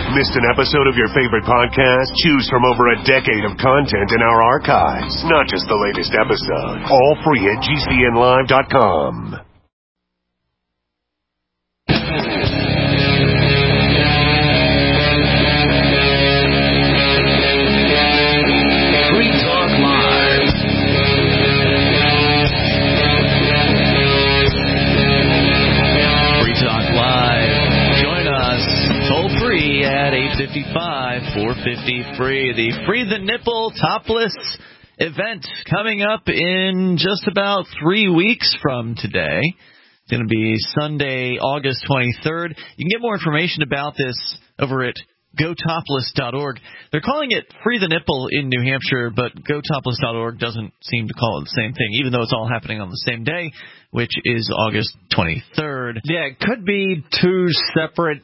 Missed an episode of your favorite podcast? Choose from over a decade of content in our archives, not just the latest episode. All free at GCNlive.com. At 855-450-FREE, the Free the Nipple Topless event coming up in just about 3 weeks from today. It's going to be Sunday, August 23rd. You can get more information about this over at gotopless.org. They're calling it Free the Nipple in New Hampshire, but gotopless.org doesn't seem to call it the same thing, even though it's all happening on the same day, which is August 23rd. Yeah, it could be two separate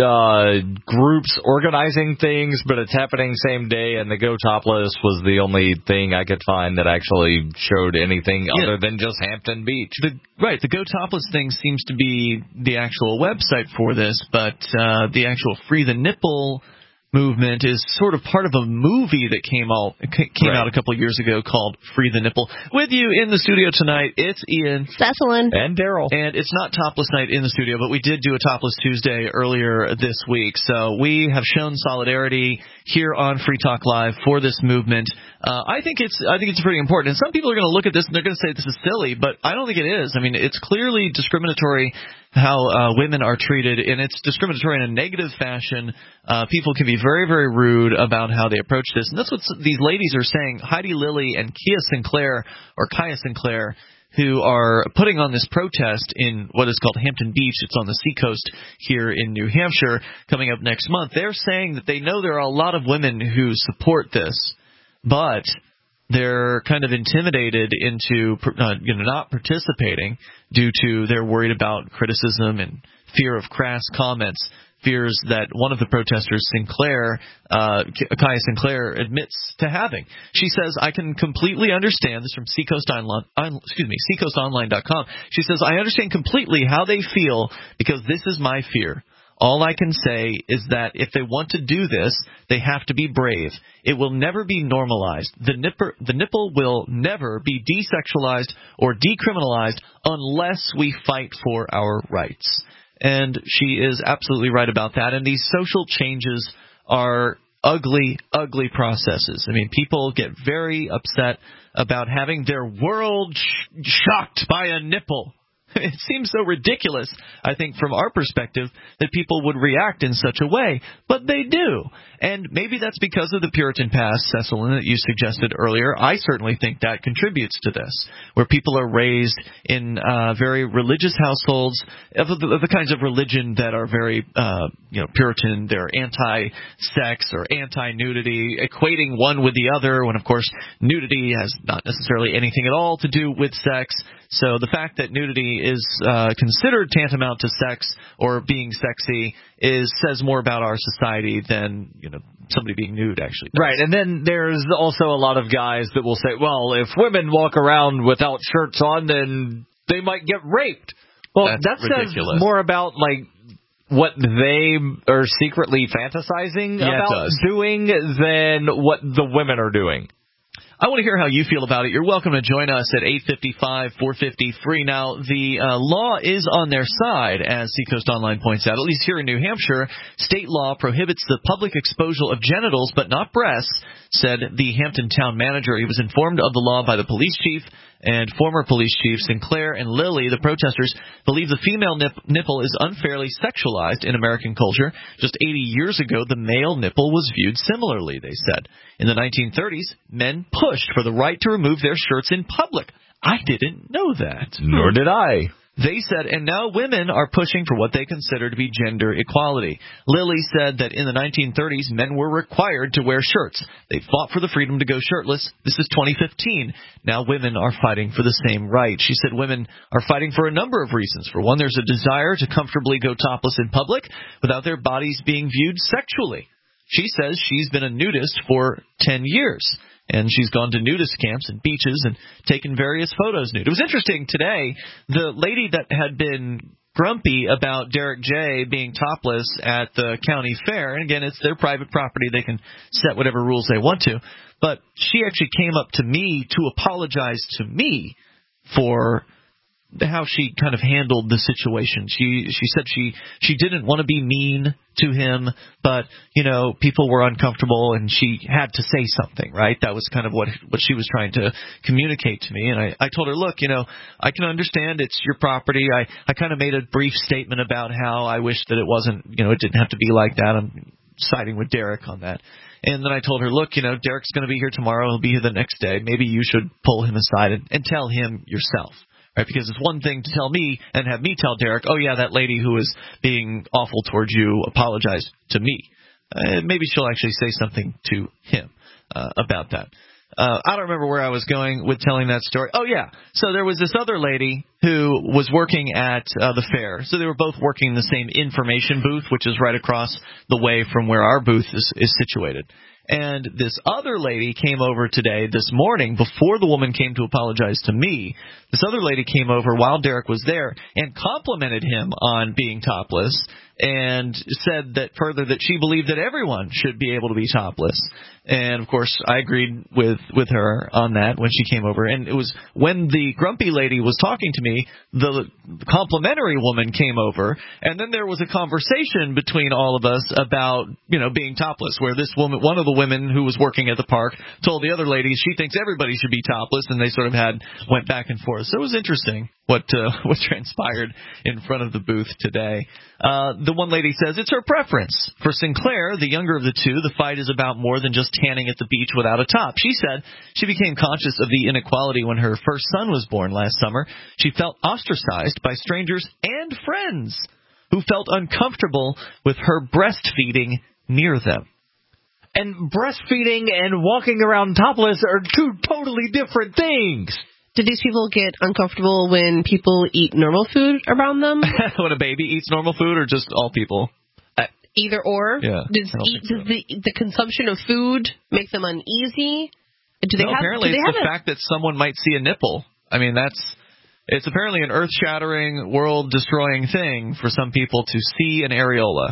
groups organizing things, but it's happening same day, and the Go Topless was the only thing I could find that actually showed anything other than just Hampton Beach. The Go Topless thing seems to be the actual website for this, but the actual Free the Nipple movement is sort of part of a movie that came out a couple of years ago called Free the Nipple. With you in the studio tonight, it's Ian, Cecilyn, and Daryl. And it's not Topless Night in the studio, but we did do a Topless Tuesday earlier this week. So we have shown solidarity here on Free Talk Live for this movement. I think it's pretty important. And some people are going to look at this and they're going to say this is silly, but I don't think it is. I mean, it's clearly discriminatory how women are treated, and it's discriminatory in a negative fashion. People can be very, very rude about how they approach this. And that's what these ladies are saying. Heidi Lilly and Kaya Sinclair, who are putting on this protest in what is called Hampton Beach. It's on the seacoast here in New Hampshire coming up next month. They're saying that they know there are a lot of women who support this, but they're kind of intimidated into not participating due to they're worried about criticism and fear of crass comments, fears that one of the protesters, Kaya Sinclair, admits to having. She says, I can completely understand, this from seacoastonline.com. She says, I understand completely how they feel because this is my fear. All I can say is that if they want to do this, they have to be brave. It will never be normalized. The nipple will never be desexualized or decriminalized unless we fight for our rights. And she is absolutely right about that. And these social changes are ugly, ugly processes. I mean, people get very upset about having their world shocked by a nipple. It seems so ridiculous, I think, from our perspective, that people would react in such a way, but they do. And maybe that's because of the Puritan past, Cecilyn, that you suggested earlier. I certainly think that contributes to this, where people are raised in very religious households of the kinds of religion that are very, Puritan. They're anti-sex or anti-nudity, equating one with the other, when, of course, nudity has not necessarily anything at all to do with sex. So the fact that nudity is considered tantamount to sex or being sexy says more about our society than somebody being nude actually does. Right, and then there's also a lot of guys that will say, well, if women walk around without shirts on, then they might get raped. Well, that says more about what they are secretly fantasizing about doing than what the women are doing. I want to hear how you feel about it. You're welcome to join us at 855-450-FREE. Now, the law is on their side, as Seacoast Online points out. At least here in New Hampshire, state law prohibits the public exposure of genitals, but not breasts, said the Hampton town manager. He was informed of the law by the police chief and former police chief Sinclair and Lilly. The protesters believe the female nipple is unfairly sexualized in American culture. Just 80 years ago, the male nipple was viewed similarly, they said. In the 1930s, men pushed for the right to remove their shirts in public. I didn't know that. Nor did I. They said, and now women are pushing for what they consider to be gender equality. Lilly said that in the 1930s, men were required to wear shirts. They fought for the freedom to go shirtless. This is 2015. Now women are fighting for the same right. She said women are fighting for a number of reasons. For one, there's a desire to comfortably go topless in public without their bodies being viewed sexually. She says she's been a nudist for 10 years. And she's gone to nudist camps and beaches and taken various photos nude. It was interesting today, the lady that had been grumpy about Derek J. being topless at the county fair. And again, it's their private property. They can set whatever rules they want to. But she actually came up to me to apologize to me for how she kind of handled the situation. She said she didn't want to be mean to him, but, people were uncomfortable and she had to say something, right? That was kind of what she was trying to communicate to me. And I told her, look, I can understand it's your property. I kind of made a brief statement about how I wish that it wasn't, it didn't have to be like that. I'm siding with Derek on that. And then I told her, look, Derek's going to be here tomorrow. He'll be here the next day. Maybe you should pull him aside and tell him yourself. Right, because it's one thing to tell me and have me tell Derek, oh, yeah, that lady who was being awful towards you apologized to me. Maybe she'll actually say something to him about that. I don't remember where I was going with telling that story. Oh, yeah. So there was this other lady who was working at the fair. So they were both working in the same information booth, which is right across the way from where our booth is situated. And this other lady came over today, this morning, before the woman came to apologize to me. This other lady came over while Derek was there and complimented him on being topless and said that further that she believed that everyone should be able to be topless. And, of course, I agreed with her on that when she came over. And it was when the grumpy lady was talking to me, the complimentary woman came over, and then there was a conversation between all of us about, being topless, where this woman, one of the women who was working at the park, told the other lady she thinks everybody should be topless, and they sort of went back and forth. So it was interesting what transpired in front of the booth today. The one lady says it's her preference. For Sinclair, the younger of the two, the fight is about more than just tanning at the beach without a top. She said she became conscious of the inequality when her first son was born last summer. She felt ostracized by strangers and friends who felt uncomfortable with her breastfeeding near them. And breastfeeding and walking around topless are two totally different things. Did these people get uncomfortable when people eat normal food around them? When a baby eats normal food, or just all people? Either or. Yeah. Does the consumption of food make them uneasy? Apparently it's the fact that someone might see a nipple. I mean, it's apparently an earth-shattering, world-destroying thing for some people to see an areola.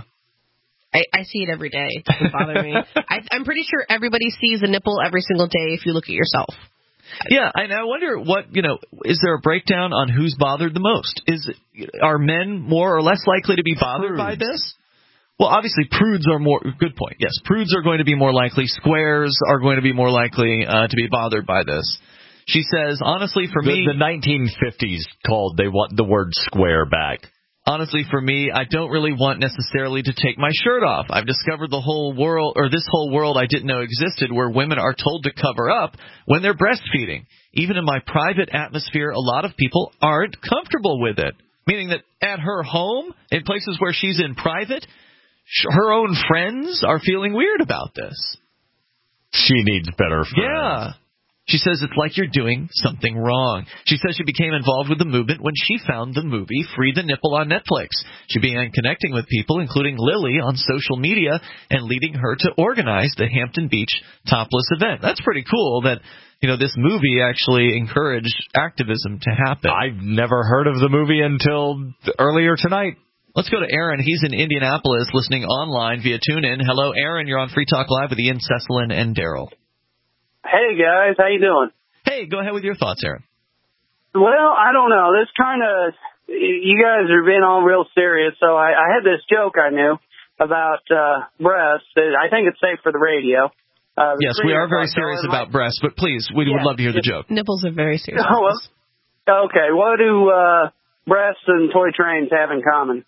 I see it every day. It doesn't bother me. I'm pretty sure everybody sees a nipple every single day if you look at yourself. Yeah, and I wonder is there a breakdown on who's bothered the most? Are men more or less likely to be bothered by this? Well, obviously, prudes are more. Good point. Yes, prudes are going to be more likely. Squares are going to be more likely to be bothered by this. She says, honestly, for me, the 1950s they want the word square back. Honestly, for me, I don't really want necessarily to take my shirt off. I've discovered this whole world I didn't know existed, where women are told to cover up when they're breastfeeding. Even in my private atmosphere, a lot of people aren't comfortable with it. Meaning that at her home, in places where she's in private, her own friends are feeling weird about this. She needs better friends. Yeah. She says it's like you're doing something wrong. She says she became involved with the movement when she found the movie Free the Nipple on Netflix. She began connecting with people, including Lily, on social media and leading her to organize the Hampton Beach topless event. That's pretty cool that, this movie actually encouraged activism to happen. I've never heard of the movie until earlier tonight. Let's go to Aaron. He's in Indianapolis listening online via TuneIn. Hello, Aaron. You're on Free Talk Live with Ian Cesselin and Daryl. Hey, guys. How you doing? Hey, go ahead with your thoughts, Aaron. Well, I don't know. This kind of, you guys are being all real serious. So I had this joke I knew about breasts. I think it's safe for the radio. Yes, we are very serious about breasts, but please, we would love to hear the joke. Nipples are very serious. Oh, well, okay, what do breasts and toy trains have in common?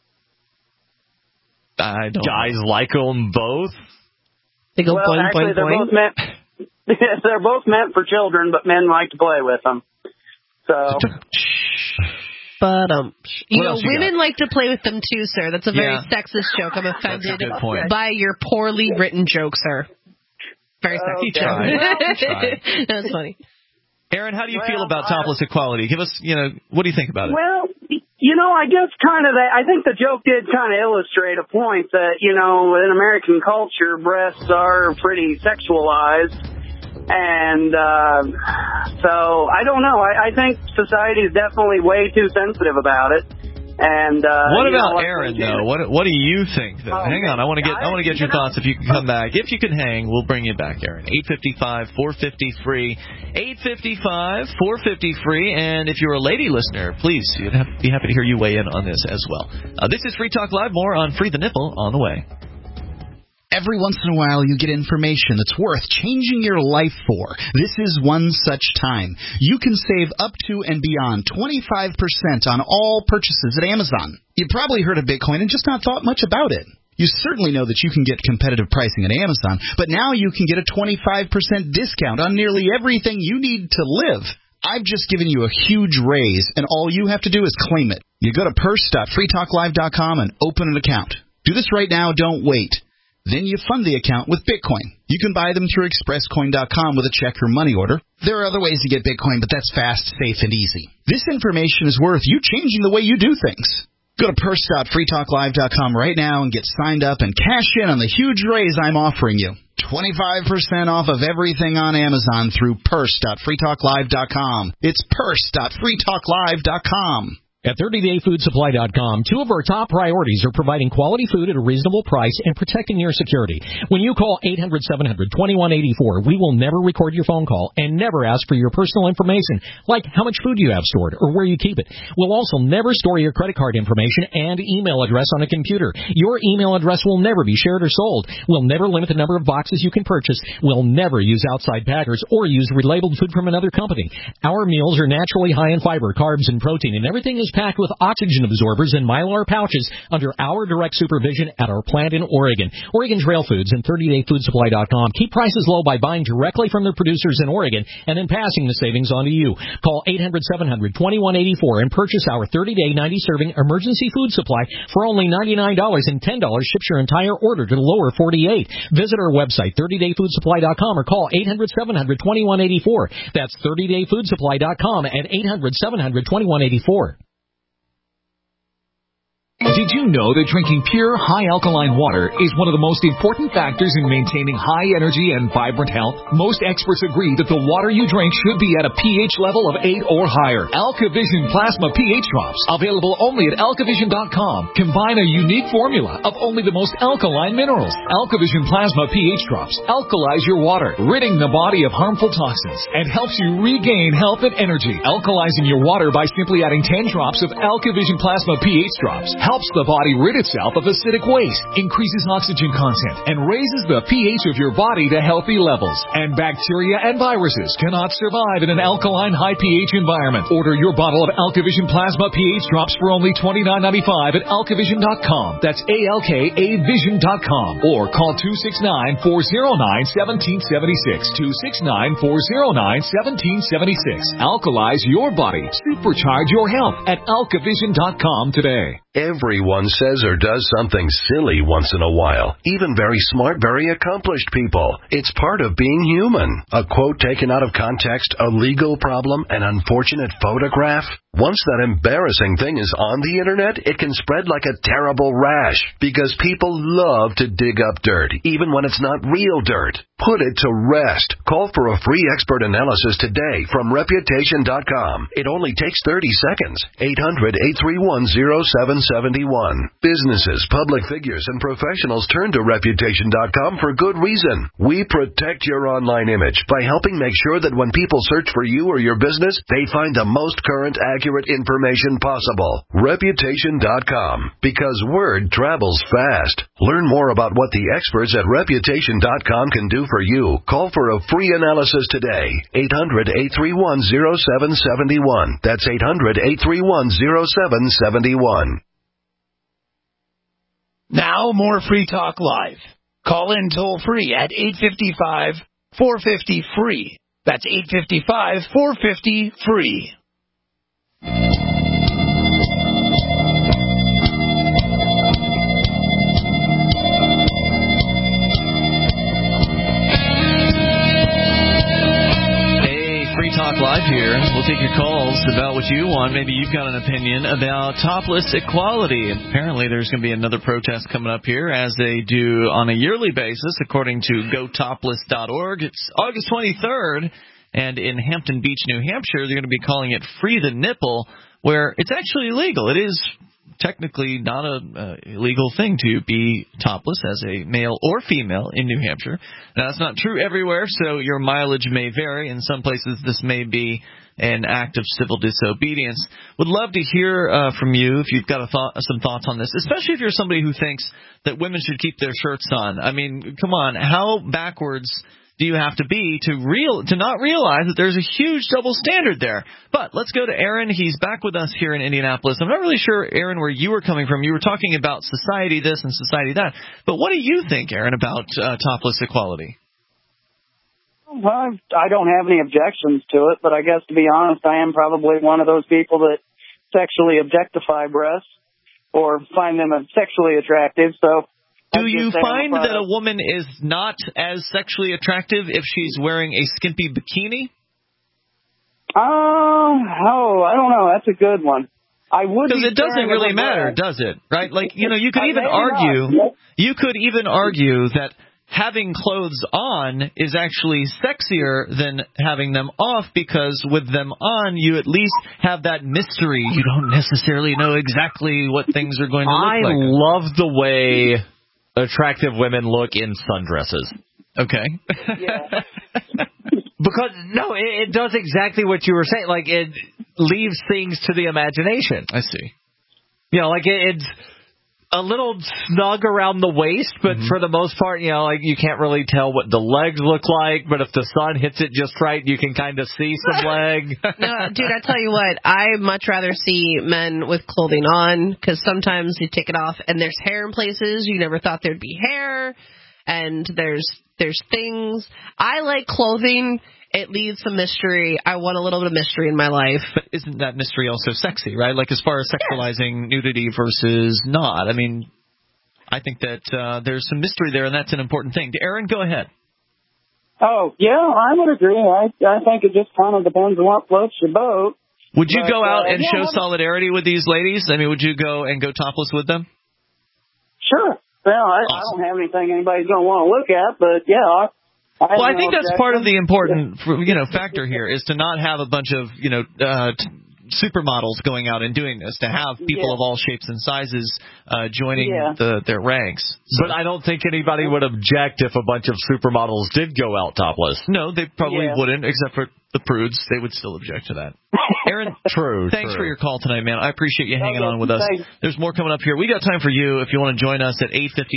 I don't Guys like them both? They go boing, actually, boing, boing. They're both meant for children, but men like to play with them. So, but women like to play with them too, sir. That's a very sexist joke. I'm offended by your poorly written joke, sir. Very sexist joke. That's funny. Aaron, how do you feel about topless equality? Give us, what do you think about it? Well, I guess I think the joke did kind of illustrate a point that, in American culture, breasts are pretty sexualized. And so, I don't know. I think society is definitely way too sensitive about it. And what about Aaron though? What do you think though? Hang on, I want to get your thoughts. If you can come back, if you can hang, we'll bring you back, Aaron. 855-450-FREE, 855-450-FREE, and if you're a lady listener, please, I'd be happy to hear you weigh in on this as well. This is Free Talk Live. More on Free the Nipple on the way. Every once in a while, you get information that's worth changing your life for. This is one such time. You can save up to and beyond 25% on all purchases at Amazon. You probably heard of Bitcoin and just not thought much about it. You certainly know that you can get competitive pricing at Amazon, but now you can get a 25% discount on nearly everything you need to live. I've just given you a huge raise, and all you have to do is claim it. You go to purse.freetalklive.com and open an account. Do this right now. Don't wait. Then you fund the account with Bitcoin. You can buy them through expresscoin.com with a check or money order. There are other ways to get Bitcoin, but that's fast, safe, and easy. This information is worth you changing the way you do things. Go to purse.freetalklive.com right now and get signed up and cash in on the huge raise I'm offering you. 25% off of everything on Amazon through purse.freetalklive.com. It's purse.freetalklive.com. At 30dayfoodsupply.com, two of our top priorities are providing quality food at a reasonable price and protecting your security. When you call 800-700-2184, we will never record your phone call and never ask for your personal information, like how much food you have stored or where you keep it. We'll also never store your credit card information and email address on a computer. Your email address will never be shared or sold. We'll never limit the number of boxes you can purchase. We'll never use outside packers or use relabeled food from another company. Our meals are naturally high in fiber, carbs, and protein, and everything is packed with oxygen absorbers and Mylar pouches under our direct supervision at our plant in Oregon. Oregon Trail Foods and 30dayfoodsupply.com keep prices low by buying directly from their producers in Oregon and then passing the savings on to you. Call 800-700-2184 and purchase our 30-day 90-serving emergency food supply for only $99, and $10 ships your entire order to the lower 48. Visit our website, 30dayfoodsupply.com, or call 800-700-2184. That's 30dayfoodsupply.com at 800-700-2184. Did you know that drinking pure, high-alkaline water is one of the most important factors in maintaining high energy and vibrant health? Most experts agree that the water you drink should be at a pH level of 8 or higher. AlkaVision Plasma pH Drops, available only at alkavision.com, combine a unique formula of only the most alkaline minerals. AlkaVision Plasma pH Drops alkalize your water, ridding the body of harmful toxins, and helps you regain health and energy. Alkalizing your water by simply adding 10 drops of AlkaVision Plasma pH Drops helps the body rid itself of acidic waste, increases oxygen content, and raises the pH of your body to healthy levels. And bacteria and viruses cannot survive in an alkaline high pH environment. Order your bottle of AlkaVision Plasma pH Drops for only $29.95 at alkavision.com. That's ALKAvision.com. Or call 269-409-1776. 269-409-1776. Alkalize your body. Supercharge your health at alkavision.com today. Everyone says or does something silly once in a while. Even very smart, very accomplished people. It's part of being human. A quote taken out of context, a legal problem, an unfortunate photograph. Once that embarrassing thing is on the internet, it can spread like a terrible rash because people love to dig up dirt, even when it's not real dirt. Put it to rest. Call for a free expert analysis today from Reputation.com. It only takes 30 seconds. 800-831-0771. Businesses, public figures, and professionals turn to Reputation.com for good reason. We protect your online image by helping make sure that when people search for you or your business, they find the most current, accurate information possible. Reputation.com, because word travels fast. Learn more about what the experts at Reputation.com can do for you. Call for a free analysis today. 800-831-0771. That's 800-831-0771. Now more Free Talk Live. Call in toll free at 855-450-FREE. That's 855-450-FREE. Talk Live here. We'll take your calls about what you want. Maybe you've got an opinion about topless equality. Apparently there's going to be another protest coming up here, as they do on a yearly basis, according to GoTopless.org. It's August 23rd, and in Hampton Beach, New Hampshire, they're going to be calling it Free the Nipple, where it's actually illegal. It is technically not a illegal thing to be topless as a male or female in New Hampshire. Now, that's not true everywhere, so your mileage may vary. In some places, this may be an act of civil disobedience. Would love to hear from you if you've got some thoughts on this, especially if you're somebody who thinks that women should keep their shirts on. I mean, come on, how backwards do you have to be to not realize that there's a huge double standard there? But let's go to Aaron. He's back with us here in Indianapolis. I'm not really sure, Aaron, where you were coming from. You were talking about society this and society that. But what do you think, Aaron, about topless equality? Well, I don't have any objections to it, but I guess, to be honest, I am probably one of those people that sexually objectify breasts or find them sexually attractive. So, do you find that a woman is not as sexually attractive if she's wearing a skimpy bikini? I don't know. That's a good one. I would, because it doesn't really matter, does it? Right? Like, you could even argue that having clothes on is actually sexier than having them off, because with them on, you at least have that mystery. You don't necessarily know exactly what things are going to look like. I love the way attractive women look in sundresses. Okay. Yeah. Because, no, it does exactly what you were saying. Like, it leaves things to the imagination. I see. Like, it's a little snug around the waist, but for the most part, like, you can't really tell what the legs look like, but if the sun hits it just right, you can kind of see some leg. No, dude, I tell you what, I much rather see men with clothing on, because sometimes you take it off and there's hair in places you never thought there'd be hair, and there's things. I like clothing. It leaves some mystery. I want a little bit of mystery in my life. But isn't that mystery also sexy, right? Like, as far as sexualizing nudity versus not. I mean, I think that there's some mystery there, and that's an important thing. Aaron, go ahead. Oh, yeah, I would agree. I think it just kind of depends on what floats your boat. Would you go out and show solidarity with these ladies? I mean, would you go and go topless with them? Sure. Well, I don't have anything anybody's going to want to look at, but, yeah, I think that's part of the important, factor here, is to not have a bunch of, supermodels going out and doing this, to have people of all shapes and sizes joining their ranks. So. But I don't think anybody would object if a bunch of supermodels did go out topless. No, they probably wouldn't, except for the prudes. They would still object to that. Aaron, thanks for your call tonight, man. I appreciate you hanging on with us. Thanks. There's more coming up here. We got time for you if you want to join us at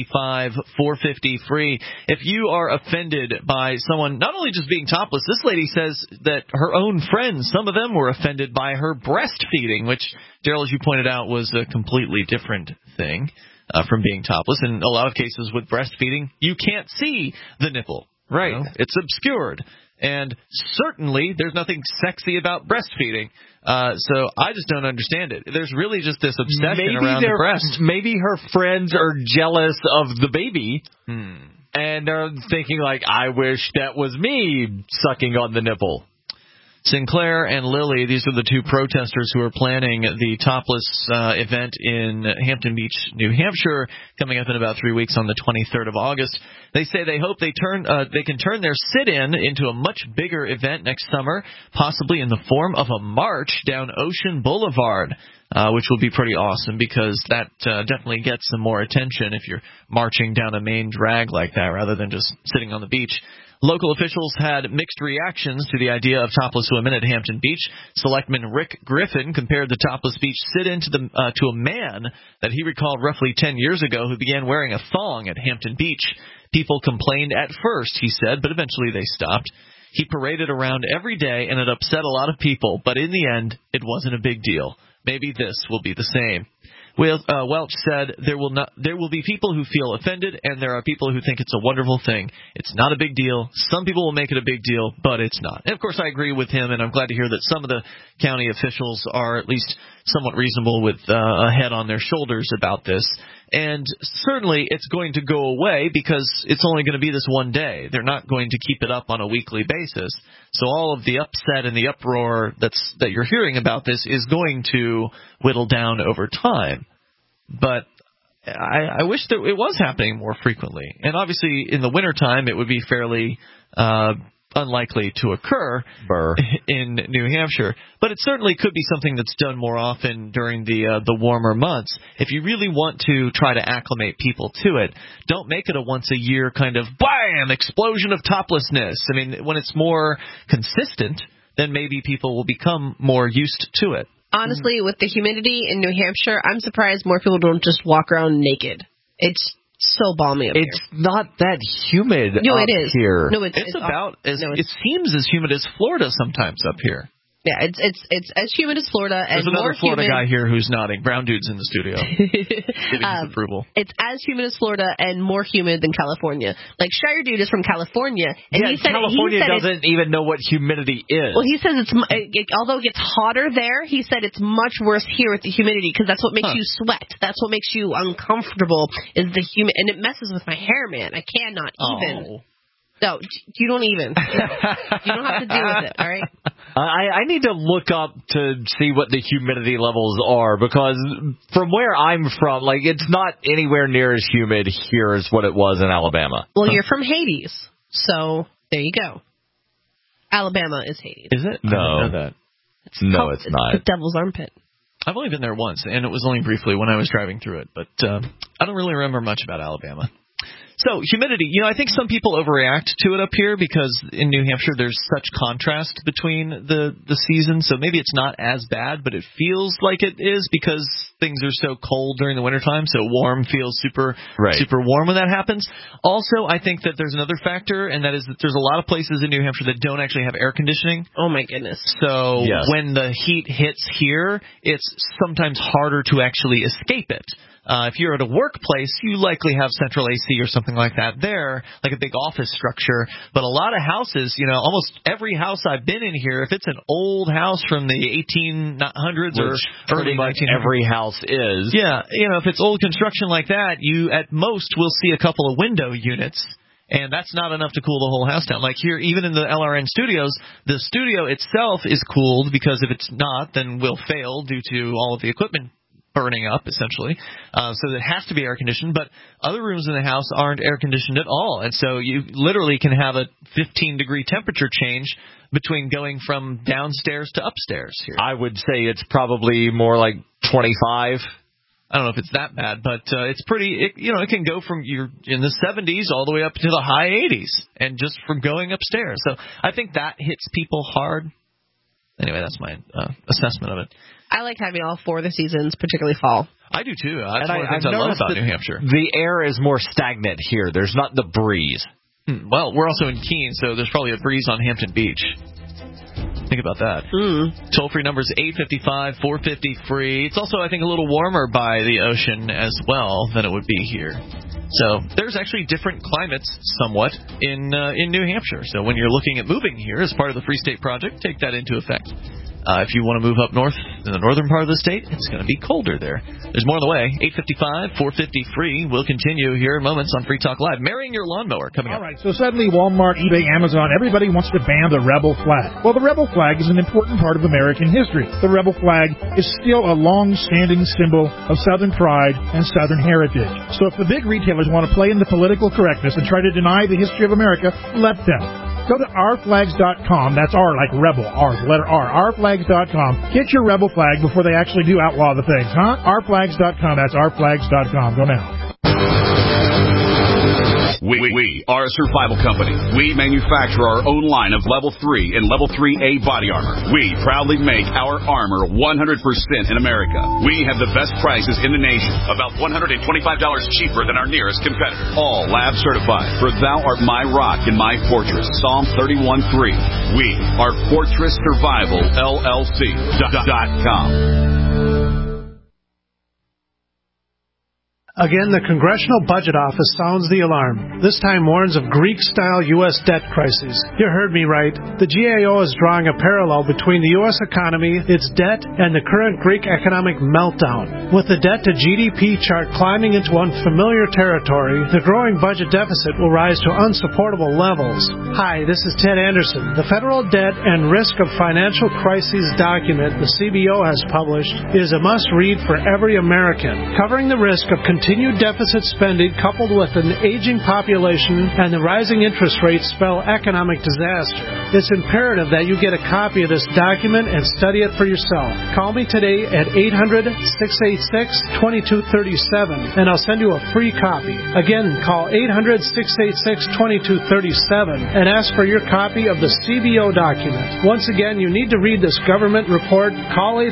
855-450-FREE. If you are offended by someone not only just being topless, this lady says that her own friends, some of them were offended by her breastfeeding, which, Daryl, as you pointed out, was a completely different thing from being topless. In a lot of cases with breastfeeding, you can't see the nipple. Right. It's obscured. And certainly there's nothing sexy about breastfeeding. So I just don't understand it. There's really just this obsession around the breast. Maybe her friends are jealous of the baby. And they're thinking, like, I wish that was me sucking on the nipple. Sinclair and Lily, these are the two protesters who are planning the topless event in Hampton Beach, New Hampshire, coming up in about 3 weeks on the 23rd of August. They say they hope they can turn their sit-in into a much bigger event next summer, possibly in the form of a march down Ocean Boulevard, which will be pretty awesome, because that definitely gets some more attention if you're marching down a main drag like that rather than just sitting on the beach. Local officials had mixed reactions to the idea of topless women at Hampton Beach. Selectman Rick Griffin compared the topless beach sit-in to a man that he recalled roughly 10 years ago who began wearing a thong at Hampton Beach. People complained at first, he said, but eventually they stopped. He paraded around every day, and it upset a lot of people, but in the end, it wasn't a big deal. Maybe this will be the same. Welch said there will be people who feel offended, and there are people who think it's a wonderful thing. It's not a big deal. Some people will make it a big deal, but it's not. And, of course, I agree with him, and I'm glad to hear that some of the county officials are at least somewhat reasonable with a head on their shoulders about this. And certainly it's going to go away because it's only going to be this one day. They're not going to keep it up on a weekly basis. So all of the upset and the uproar that you're hearing about this is going to whittle down over time. But I wish that it was happening more frequently. And obviously in the wintertime it would be fairly unlikely to occur in New Hampshire. But it certainly could be something that's done more often during the warmer months. If you really want to try to acclimate people to it, don't make it a once-a-year kind of, bam, explosion of toplessness. I mean, when it's more consistent, then maybe people will become more used to it. Honestly, with the humidity in New Hampshire, I'm surprised more people don't just walk around naked. It's so balmy up here. It's not that humid no, up it is. here. No, it seems as humid as Florida sometimes up here. Yeah, it's as humid as Florida. There's another Florida guy here who's nodding. Brown dude's in the studio. Giving his approval. It's as humid as Florida and more humid than California. Like, Shire Dude is from California. And he said California doesn't even know what humidity is. Well, he says although it gets hotter there, he said it's much worse here with the humidity because that's what makes you sweat. That's what makes you uncomfortable is the humid. And it messes with my hair, man. I cannot even. No, you don't even. You don't have to deal with it, all right? I need to look up to see what the humidity levels are because from where I'm from, like, it's not anywhere near as humid here as what it was in Alabama. Well, you're from Hades, so there you go. Alabama is Hades. Is it? No. I didn't know that. It's not. The Devil's Armpit. I've only been there once, and it was only briefly when I was driving through it, but I don't really remember much about Alabama. So, humidity, I think some people overreact to it up here because in New Hampshire there's such contrast between the seasons, so maybe it's not as bad, but it feels like it is because things are so cold during the wintertime, so warm feels super warm when that happens. Also, I think that there's another factor, and that is that there's a lot of places in New Hampshire that don't actually have air conditioning. Oh, my goodness. So, when the heat hits here, it's sometimes harder to actually escape it. If you're at a workplace, you likely have central AC or something like that there, like a big office structure. But a lot of houses, almost every house I've been in here, if it's an old house from the 1800s or early 1900s. Every house is. Yeah, if it's old construction like that, you at most will see a couple of window units. And that's not enough to cool the whole house down. Like here, even in the LRN studios, the studio itself is cooled because if it's not, then we'll fail due to all of the equipment burning up, essentially. So it has to be air-conditioned, but other rooms in the house aren't air-conditioned at all. And so you literally can have a 15-degree temperature change between going from downstairs to upstairs here. I would say it's probably more like 25. I don't know if it's that bad, but it's pretty, it can go from you're in the 70s all the way up to the high 80s, and just from going upstairs. So I think that hits people hard. Anyway, that's my assessment of it. I like having all four of the seasons, particularly fall. I do, too. That's one of the things I love about New Hampshire. The air is more stagnant here. There's not the breeze. Well, we're also in Keene, so there's probably a breeze on Hampton Beach. Think about that. Toll-free number is 855-450-FREE. It's also, I think, a little warmer by the ocean as well than it would be here. So there's actually different climates somewhat in New Hampshire. So when you're looking at moving here as part of the Free State Project, take that into effect. If you want to move up north in the northern part of the state, it's going to be colder there. There's more on the way. 855-450-FREE. We'll continue here in moments on Free Talk Live. Marrying your lawnmower coming up. All right, so suddenly Walmart, eBay, Amazon, everybody wants to ban the rebel flag. Well, the rebel flag is an important part of American history. The rebel flag is still a long-standing symbol of Southern pride and Southern heritage. So if the big retailers want to play into political correctness and try to deny the history of America, let them. Go to ourflags.com. That's R like rebel. R, the letter R. Ourflags.com. Get your rebel flag before they actually do outlaw the things, huh? Ourflags.com. That's ourflags.com. Go now. We are a survival company. We manufacture our own line of Level 3 and Level 3A body armor. We proudly make our armor 100% in America. We have the best prices in the nation, about $125 cheaper than our nearest competitor. All lab certified, for thou art my rock and my fortress. Psalm 31:3. We are Fortress Survival LLC.com. Again, the Congressional Budget Office sounds the alarm. This time warns of Greek-style U.S. debt crisis. You heard me right. The GAO is drawing a parallel between the U.S. economy, its debt, and the current Greek economic meltdown. With the debt-to-GDP chart climbing into unfamiliar territory, the growing budget deficit will rise to unsupportable levels. Hi, this is Ted Anderson. The Federal Debt and Risk of Financial Crises document the CBO has published is a must-read for every American, covering the risk of continued deficit spending coupled with an aging population and the rising interest rates spell economic disaster. It's imperative that you get a copy of this document and study it for yourself. Call me today at 800-686-2237 and I'll send you a free copy. Again, call 800-686-2237 and ask for your copy of the CBO document. Once again, you need to read this government report. Call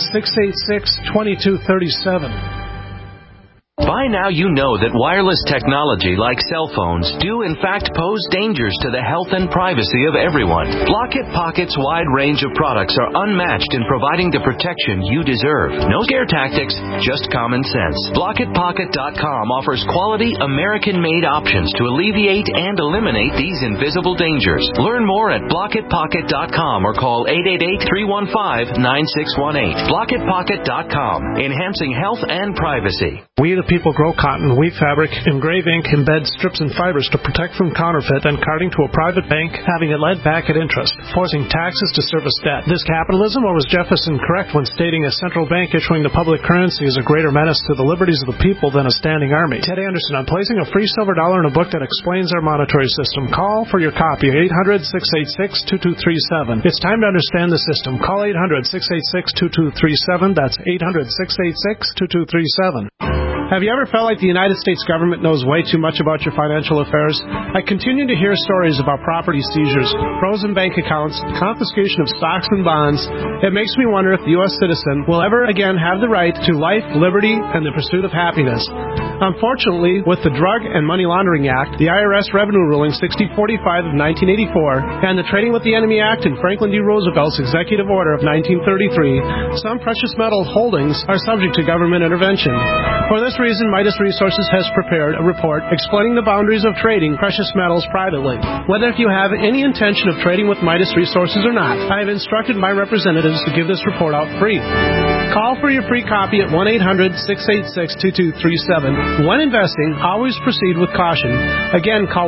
800-686-2237. By now you know that wireless technology like cell phones do in fact pose dangers to the health and privacy of everyone. Blockit Pocket's wide range of products are unmatched in providing the protection you deserve. No scare tactics, just common sense. BlockitPocket.com offers quality American-made options to alleviate and eliminate these invisible dangers. Learn more at BlockitPocket.com or call 888-315-9618. BlockitPocket.com, enhancing health and privacy. We the people grow cotton, weave fabric, engrave ink, embed strips and fibers to protect from counterfeit and carting to a private bank, having it lent back at interest, forcing taxes to service debt. This capitalism, or was Jefferson correct when stating a central bank issuing the public currency is a greater menace to the liberties of the people than a standing army? Ted Anderson, I'm placing a free silver dollar in a book that explains our monetary system. Call for your copy, 800-686-2237. It's time to understand the system. Call 800-686-2237. That's 800-686-2237. Have you ever felt like the United States government knows way too much about your financial affairs? I continue to hear stories about property seizures, frozen bank accounts, confiscation of stocks and bonds. It makes me wonder if the U.S. citizen will ever again have the right to life, liberty, and the pursuit of happiness. Unfortunately, with the Drug and Money Laundering Act, the IRS Revenue Ruling 6045 of 1984, and the Trading with the Enemy Act and Franklin D. Roosevelt's Executive Order of 1933, some precious metal holdings are subject to government intervention. For this reason, Midas Resources has prepared a report explaining the boundaries of trading precious metals privately. Whether if you have any intention of trading with Midas Resources or not, I have instructed my representatives to give this report out free. Call for your free copy at 1-800-686-2237. When investing, always proceed with caution. Again, call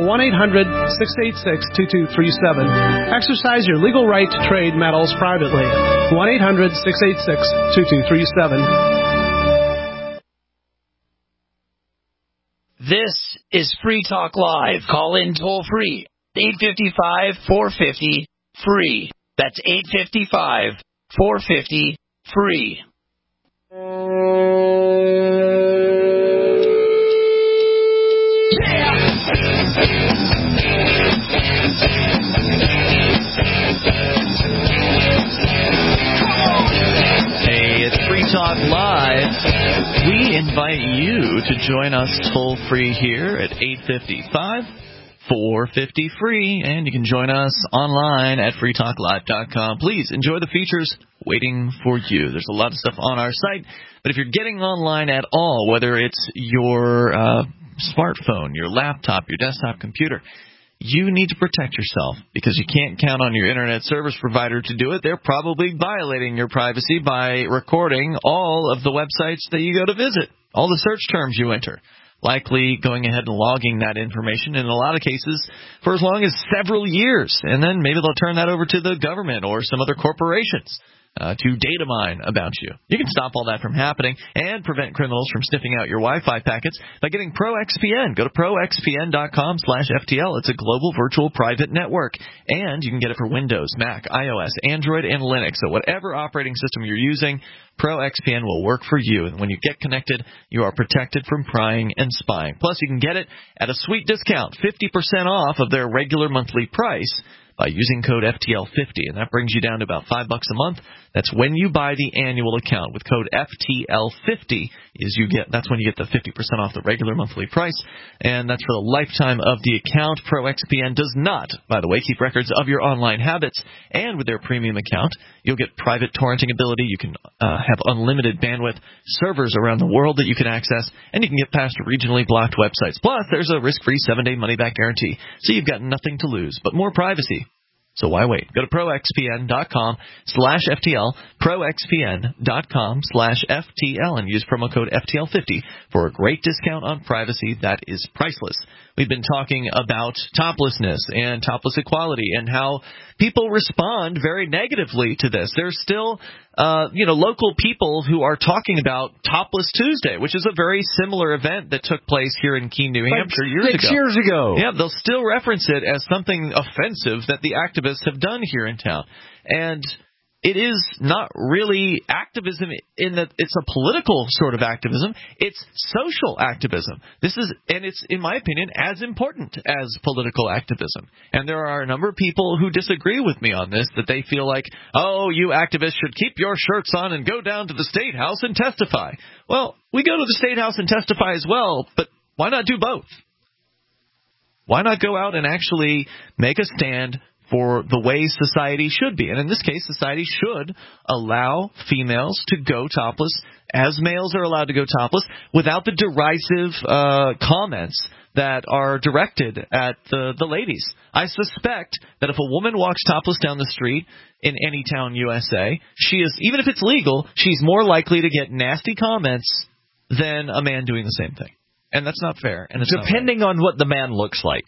1-800-686-2237. Exercise your legal right to trade metals privately. 1-800-686-2237. This is Free Talk Live. Call in toll free. 855-450-FREE. That's 855-450-FREE. Hey, it's Free Talk Live. We invite you to join us toll-free here at 855-450-FREE, and you can join us online at freetalklive.com. Please enjoy the features waiting for you. There's a lot of stuff on our site, but if you're getting online at all, whether it's your smartphone, your laptop, your desktop computer, you need to protect yourself because you can't count on your internet service provider to do it. They're probably violating your privacy by recording all of the websites that you go to visit, all the search terms you enter, likely going ahead and logging that information in a lot of cases for as long as several years. And then maybe they'll turn that over to the government or some other corporations to data mine about you. You can stop all that from happening and prevent criminals from sniffing out your Wi-Fi packets by getting ProXPN. Go to proxpn.com/FTL. It's a global virtual private network, and you can get it for Windows, Mac, iOS, Android, and Linux. So whatever operating system you're using, ProXPN will work for you. And when you get connected, you are protected from prying and spying. Plus, you can get it at a sweet discount, 50% off of their regular monthly price, by using code FTL50, and that brings you down to about $5 a month. That's when you buy the annual account. With code FTL50 that's when you get the 50% off the regular monthly price, and that's for the lifetime of the account. ProXPN does not, by the way, keep records of your online habits, and with their premium account, you'll get private torrenting ability. You can have unlimited bandwidth, servers around the world that you can access, and you can get past regionally blocked websites. Plus, there's a risk-free 7-day money-back guarantee, so you've got nothing to lose, but more privacy. So why wait? Go to proxpn.com/FTL, proxpn.com/FTL, and use promo code FTL50 for a great discount on privacy that is priceless. we've been talking about toplessness and topless equality and how people respond very negatively to this. There's still, local people who are talking about Topless Tuesday, which is a very similar event that took place here in Keene, New Hampshire six years ago. Yeah, they'll still reference it as something offensive that the activists have done here in town. And it is not really activism in that it's a political sort of activism. It's social activism. It's, in my opinion, as important as political activism. And there are a number of people who disagree with me on this, that they feel like, oh, you activists should keep your shirts on and go down to the State House and testify. Well, we go to the State House and testify as well, but why not do both? Why not go out and actually make a stand for the way society should be? And in this case, society should allow females to go topless as males are allowed to go topless without the derisive comments that are directed at the ladies. I suspect that if a woman walks topless down the street in any town USA, she is, even if it's legal, she's more likely to get nasty comments than a man doing the same thing. And that's not fair. And it's depending on what the man looks like.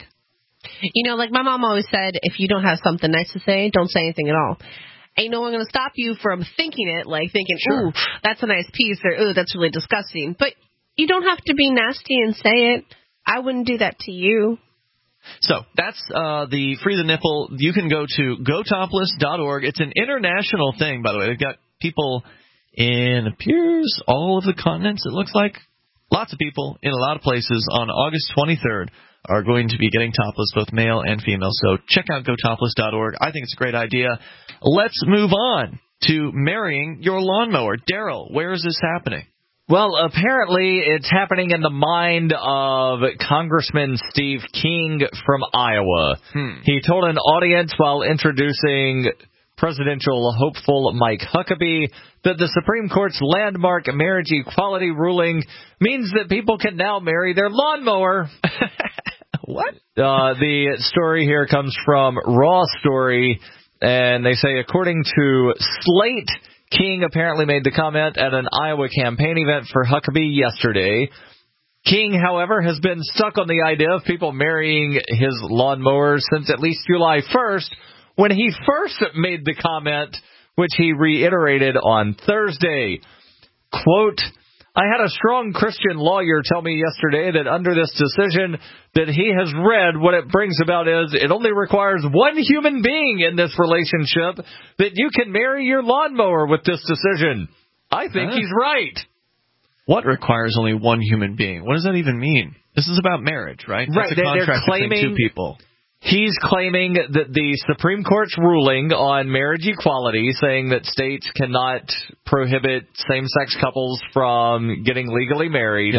Like my mom always said, if you don't have something nice to say, don't say anything at all. Ain't no one going to stop you from thinking it, like thinking, ooh, that's a nice piece, or ooh, that's really disgusting. But you don't have to be nasty and say it. I wouldn't do that to you. So that's the Free the Nipple. You can go to gotopless.org. It's an international thing, by the way. They've got people in, appears, all of the continents, it looks like. Lots of people in a lot of places on August 23rd are going to be getting topless, both male and female. So check out gotopless.org. I think it's a great idea. Let's move on to marrying your lawnmower. Daryl, where is this happening? Well, apparently it's happening in the mind of Congressman Steve King from Iowa. He told an audience while introducing presidential hopeful Mike Huckabee that the Supreme Court's landmark marriage equality ruling means that people can now marry their lawnmower. What? The story here comes from Raw Story, and they say, according to Slate, King apparently made the comment at an Iowa campaign event for Huckabee yesterday. King, however, has been stuck on the idea of people marrying his lawnmowers since at least July 1st, when he first made the comment, which he reiterated on Thursday. Quote, I had a strong Christian lawyer tell me yesterday that under this decision that he has read, what it brings about is it only requires one human being in this relationship that you can marry your lawnmower with this decision. I think he's right. What requires only one human being? What does that even mean? This is about marriage, right? Right. That's a contract between two people. He's claiming that the Supreme Court's ruling on marriage equality, saying that states cannot prohibit same-sex couples from getting legally married,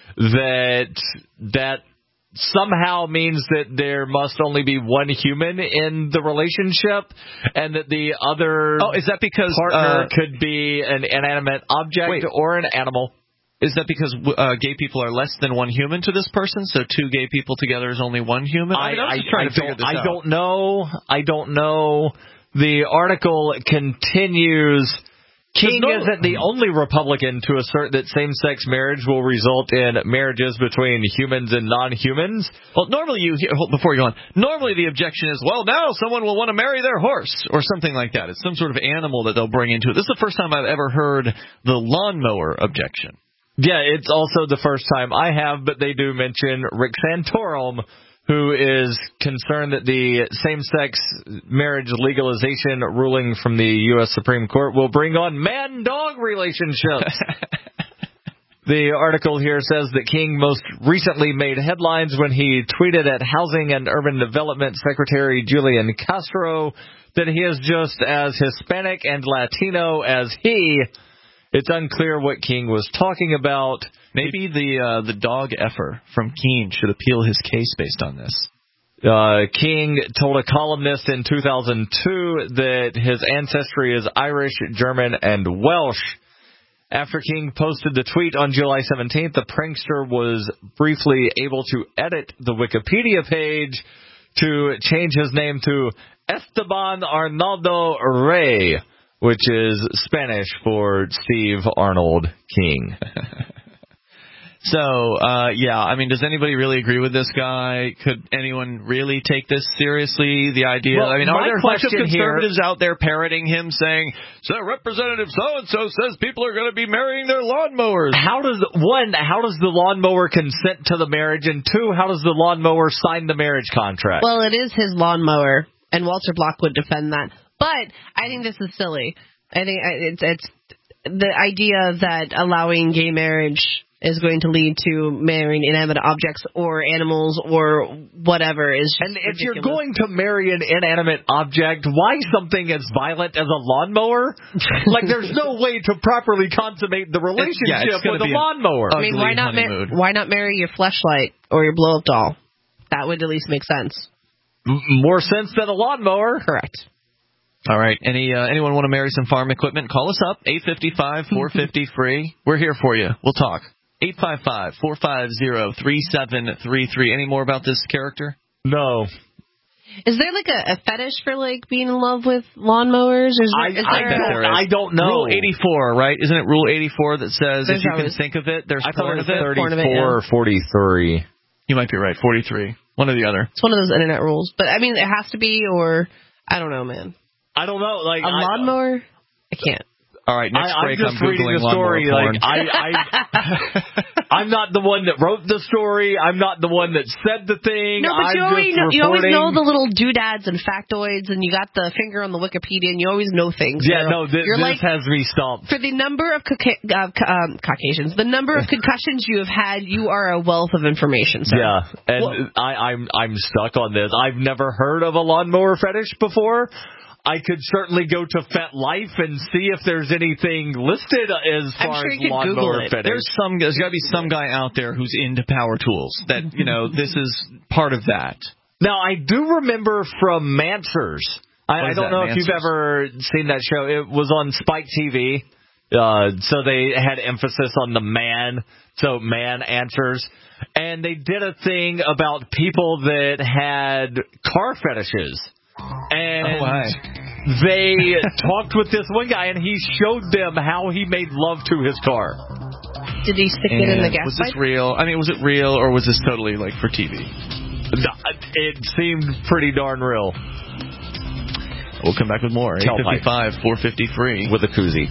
that somehow means that there must only be one human in the relationship, and that the other is that because partner could be an inanimate object or an animal. Is that because gay people are less than one human to this person? So two gay people together is only one human? I'm just trying to figure this out. I don't know. The article continues. King isn't the only Republican to assert that same-sex marriage will result in marriages between humans and non-humans. Well, normally before you go on, normally the objection is, well, now someone will want to marry their horse or something like that. It's some sort of animal that they'll bring into it. This is the first time I've ever heard the lawnmower objection. Yeah, it's also the first time I have, but they do mention Rick Santorum, who is concerned that the same-sex marriage legalization ruling from the U.S. Supreme Court will bring on man-dog relationships. The article here says that King most recently made headlines when he tweeted at Housing and Urban Development Secretary Julian Castro that he is just as Hispanic and Latino as he. It's unclear what King was talking about. Maybe the dog effer from Keene should appeal his case based on this. King told a columnist in 2002 that his ancestry is Irish, German, and Welsh. After King posted the tweet on July 17th, the prankster was briefly able to edit the Wikipedia page to change his name to Esteban Arnaldo Rey, which is Spanish for Steve Arnold King. So, I mean, does anybody really agree with this guy? Could anyone really take this seriously? The idea, well, I mean, are there a bunch of conservatives out there parroting him saying, so Representative so-and-so says people are going to be marrying their lawnmowers? How does the lawnmower consent to the marriage? And two, how does the lawnmower sign the marriage contract? Well, it is his lawnmower, and Walter Block would defend that. But I think this is silly. I think it's the idea that allowing gay marriage is going to lead to marrying inanimate objects or animals or whatever is just And if ridiculous. you're going to marry an inanimate object, why something as violent as a lawnmower? Like, there's no way to properly consummate the relationship with a lawnmower. I mean, why not marry your fleshlight or your blow-up doll? That would at least make sense. More sense than a lawnmower. Correct. All right. Anyone want to marry some farm equipment? Call us up, 855-450-FREE. We're here for you. We'll talk. 855-450-3733. Any more about this character? No. Is there like a fetish for like being in love with lawnmowers? I don't know. Rule 84, right? Isn't it Rule 84 that says if you can think of it, there's porn of it? 34 or 43. You might be right. 43. One or the other. It's one of those internet rules. But I mean, it has to be, or I don't know, man. I don't know. Like a lawnmower? I can't. All right, next break, I'm reading the story. Like, I'm not the one that wrote the story. I'm not the one that said the thing. No, but you always know the little doodads and factoids, and you got the finger on the Wikipedia, and you always know things. Yeah, so this has me stumped. For the number of Caucasians, the number of concussions you have had, you are a wealth of information, sir. Yeah, and I'm stuck on this. I've never heard of a lawnmower fetish before. I could certainly go to FetLife and see if there's anything listed as far as lawnmower fetish. There's got to be some guy out there who's into power tools that, this is part of that. Now, I do remember from Mansers. I don't know if you've ever seen that show. It was on Spike TV. So they had emphasis on the man. So Man Answers. And they did a thing about people that had car fetishes. And they talked with this one guy, and he showed them how he made love to his car. Did he stick it in the gas pipe? Was this real? I mean, was it real, or was this totally, like, for TV? It seemed pretty darn real. We'll come back with more. 855-450-FREE. With a koozie.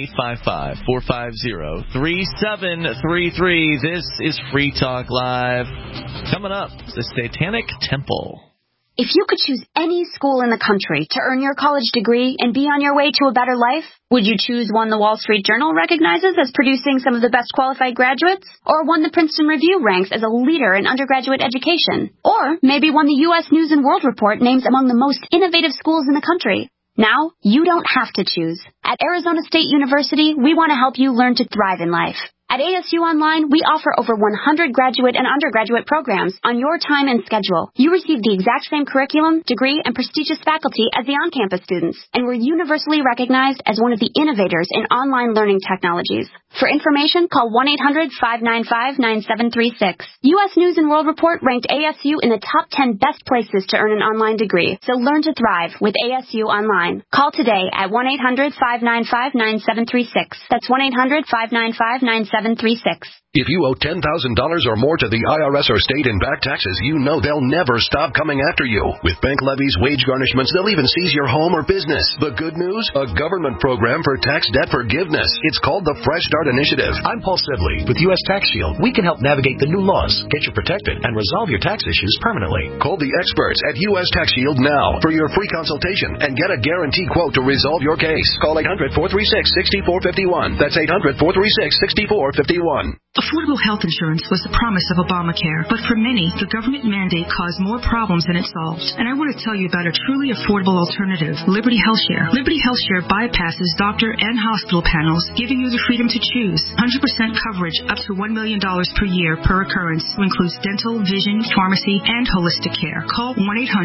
855-450-3733. This is Free Talk Live. Coming up, the Satanic Temple. If you could choose any school in the country to earn your college degree and be on your way to a better life, would you choose one the Wall Street Journal recognizes as producing some of the best qualified graduates? Or one the Princeton Review ranks as a leader in undergraduate education? Or maybe one the U.S. News and World Report names among the most innovative schools in the country? Now, you don't have to choose. At Arizona State University, we want to help you learn to thrive in life. At ASU Online, we offer over 100 graduate and undergraduate programs on your time and schedule. You receive the exact same curriculum, degree, and prestigious faculty as the on-campus students, and we're universally recognized as one of the innovators in online learning technologies. For information, call 1-800-595-9736. U.S. News and World Report ranked ASU in the top 10 best places to earn an online degree, so learn to thrive with ASU Online. Call today at 1-800-595-9736. That's 1-800-595-9736. If you owe $10,000 or more to the IRS or state in back taxes, you know they'll never stop coming after you. With bank levies, wage garnishments, they'll even seize your home or business. The good news? A government program for tax debt forgiveness. It's called the Fresh Start Initiative. I'm Paul Sibley with U.S. Tax Shield. We can help navigate the new laws, get you protected, and resolve your tax issues permanently. Call the experts at U.S. Tax Shield now for your free consultation and get a guaranteed quote to resolve your case. Call 800-436-6451. That's 800-436-6451. Affordable health insurance was the promise of Obamacare, but for many, the government mandate caused more problems than it solved. And I want to tell you about a truly affordable alternative, Liberty HealthShare. Liberty HealthShare bypasses doctor and hospital panels, giving you the freedom to choose. 100% coverage up to $1 million per year per occurrence, who includes dental, vision, pharmacy, and holistic care. Call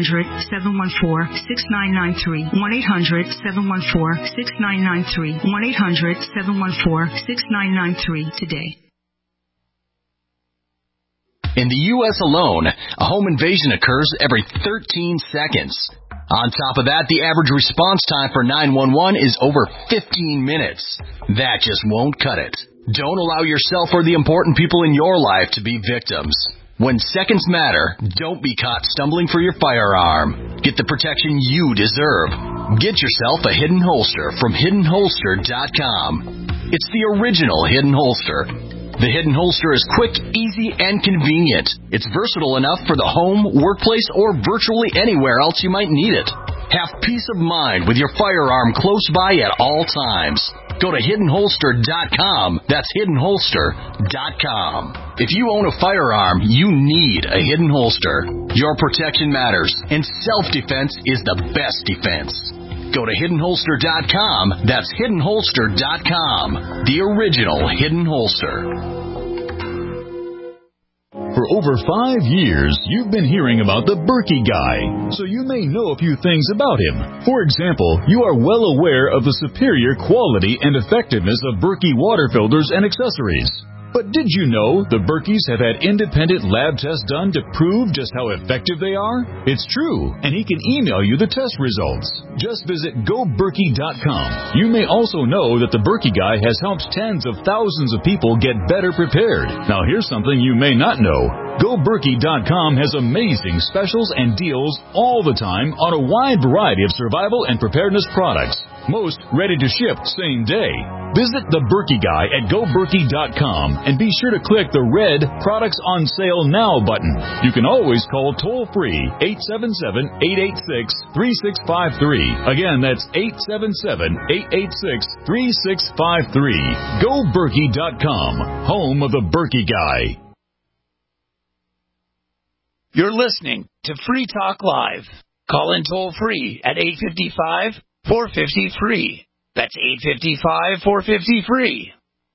1-800-714-6993. 1-800-714-6993. 1-800-714-6993 today. In the U.S. alone, a home invasion occurs every 13 seconds. On top of that, the average response time for 911 is over 15 minutes. That just won't cut it. Don't allow yourself or the important people in your life to be victims. When seconds matter, don't be caught stumbling for your firearm. Get the protection you deserve. Get yourself a Hidden Holster from HiddenHolster.com. It's the original Hidden Holster. The Hidden Holster is quick, easy, and convenient. It's versatile enough for the home, workplace, or virtually anywhere else you might need it. Have peace of mind with your firearm close by at all times. Go to HiddenHolster.com. That's HiddenHolster.com. If you own a firearm, you need a Hidden Holster. Your protection matters, and self-defense is the best defense. Go to HiddenHolster.com. That's HiddenHolster.com. The original Hidden Holster. For over 5 years, you've been hearing about the Berkey Guy, so you may know a few things about him. For example, you are well aware of the superior quality and effectiveness of Berkey water filters and accessories. But did you know the Berkeys have had independent lab tests done to prove just how effective they are? It's true, and he can email you the test results. Just visit GoBerkey.com. You may also know that the Berkey Guy has helped tens of thousands of people get better prepared. Now here's something you may not know. GoBerkey.com has amazing specials and deals all the time on a wide variety of survival and preparedness products. Most ready to ship same day. Visit the Berkey Guy at GoBerkey.com and be sure to click the red Products on Sale Now button. You can always call toll-free 877-886-3653. Again, that's 877-886-3653. GoBerkey.com, home of the Berkey Guy. You're listening to Free Talk Live. Call in toll-free at 855-450-FREE. That's 855-450-FREE.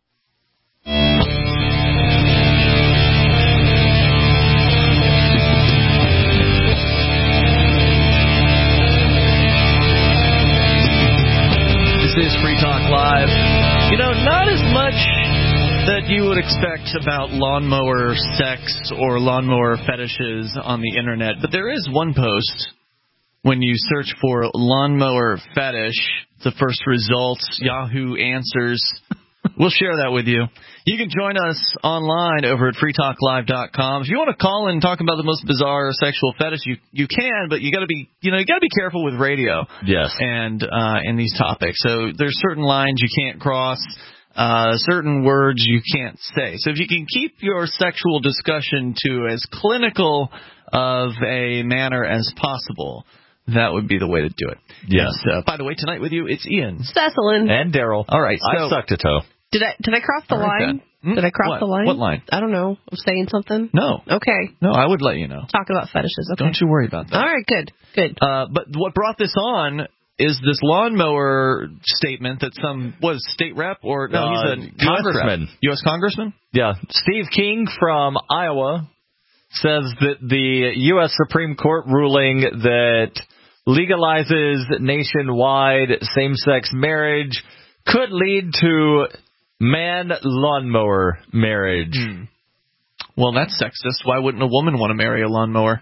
This is Free Talk Live. You know, not as much that you would expect about lawnmower sex or lawnmower fetishes on the internet, but there is one post. When you search for lawnmower fetish, the first results, Yahoo Answers. We'll share that with you. You can join us online over at freetalklive.com. If you want to call in and talk about the most bizarre sexual fetish, you can, but you got to be careful with radio. Yes. And in these topics. So there's certain lines you can't cross, certain words you can't say. So if you can keep your sexual discussion to as clinical of a manner as possible, that would be the way to do it. Yes. And, by the way, tonight with you, it's Ian. Cecilin. And Daryl. All right. So, I sucked a toe. Did I cross the line? Did I cross the line? What line? I don't know. I'm saying something? No. Okay. No, I would let you know. Talk about fetishes. Okay. Don't you worry about that. All right, good. But what brought this on is this lawnmower statement that state rep or no, he's a congressman. U.S. congressman? Yeah. Steve King from Iowa says that the U.S. Supreme Court ruling that legalizes nationwide same-sex marriage could lead to man lawnmower marriage. Well, that's sexist. Why wouldn't a woman want to marry a lawnmower?